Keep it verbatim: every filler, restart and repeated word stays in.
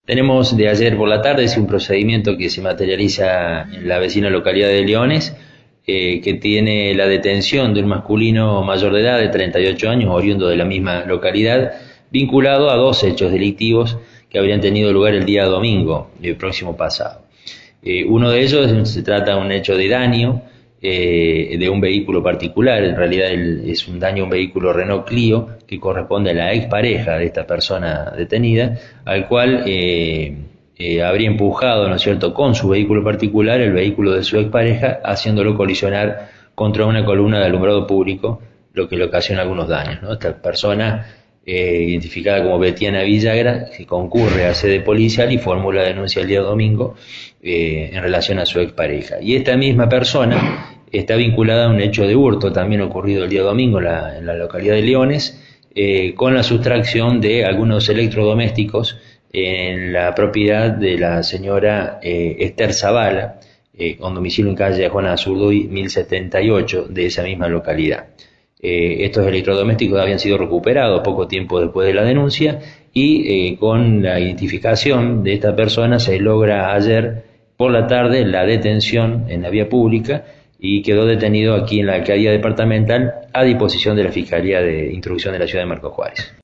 Tenemos de ayer por la tarde es un procedimiento que se materializa en la vecina localidad de Leones, eh, que tiene la detención de un masculino mayor de edad de treinta y ocho años, oriundo de la misma localidad, vinculado a dos hechos delictivos que habrían tenido lugar el día domingo, el próximo pasado. Eh, uno de ellos se trata de un hecho de daño eh, de un vehículo particular, en realidad el, es un daño a un vehículo Renault Clio que corresponde a la expareja de esta persona detenida, al cual eh, eh, habría empujado, ¿no es cierto?, con su vehículo particular el vehículo de su expareja, haciéndolo colisionar contra una columna de alumbrado público, lo que le ocasiona algunos daños, ¿no? Esta persona, eh, identificada como Betiana Villagra, que concurre a sede policial y formula denuncia el día domingo eh, en relación a su expareja. Y esta misma persona está vinculada a un hecho de hurto también ocurrido el día domingo en la, en la localidad de Leones, eh, con la sustracción de algunos electrodomésticos en la propiedad de la señora eh, Esther Zavala, eh, con domicilio en calle Juana Azurduy mil setenta y ocho de esa misma localidad. Eh, estos electrodomésticos habían sido recuperados poco tiempo después de la denuncia y eh, con la identificación de esta persona se logra ayer por la tarde la detención en la vía pública y quedó detenido aquí en la alcaldía departamental a disposición de la Fiscalía de Instrucción de la ciudad de Marcos Juárez.